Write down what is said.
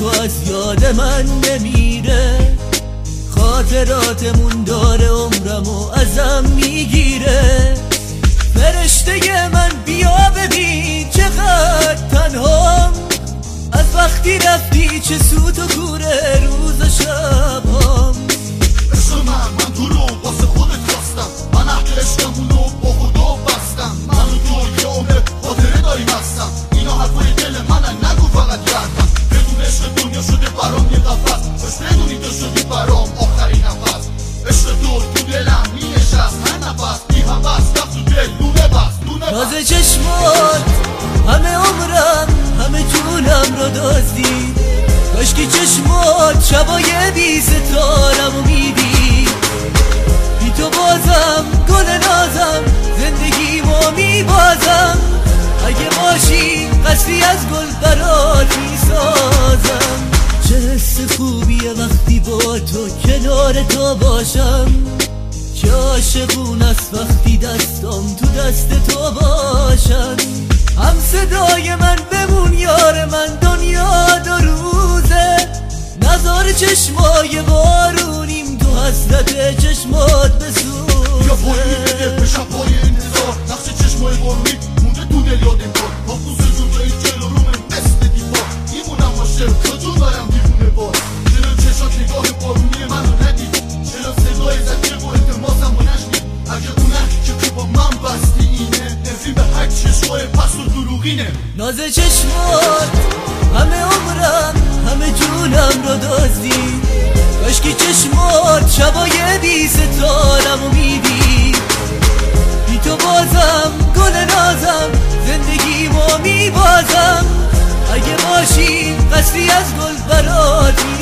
تو از یاد من نمیره، خاطراتمون داره عمرمو ازم میگیره. فرشته من بیا ببین چقدر تنهام، از وقتی رفتی چه سوت و کوره روز و شبام. عشق من تو رو واسه خودت خواستم، من عهد عشقمونو با خدا بستم. من و تو یه عمر خاطره داریم هستم، اینا حرفای دل منن نگو فقط گردم. بدون عشق دنیا شده برام یه قفس، بس بدونی تو شدی برام آخرین نفس. عشق تو دلم می نشست، هر نفس بی حوث رفت تو دل دونه بست دونه بست. تازه چشمات همه عمرم همه جونم رو دزدی، کاشکی چشمات شبای بی ستارمو میدی. بی تو بازم گل نازم زندگیمو میبازم، اگه باشی قصری از گل برات میسازم. چه حس خوبیه وقتی با تو کنار تو باشم، چه عاشقون است وقتی دستام تو دست تو باشن. هم صدای من بمون یار من، دنیا دو روزه، نظار چشمای بارونیم تو حسرت چشمات بسوزه. یا پایی بده بشم پای انتظار، نقش چشمای بارونی مونده تو دل یادم کن. کافوس جوزه جلو رومه مثل دیوار، میمونم عاشق تا جون دارم دیوونه بار. چرا چشات نگاه بارونی منو ندید، چرا صدای زجه و التماسم رو نشنید. اگه اونه که تو با من بستی اینه، نفیم به هر چشمای پس و دروغینه. ناز چشمات همه عمرم همه جونم رو دزدی، کاشکی چشمات شبای بی ستارمو میدی. بی تو بازم گل نازم زندگیمو میبازم، اگه باشی قصری از گل برات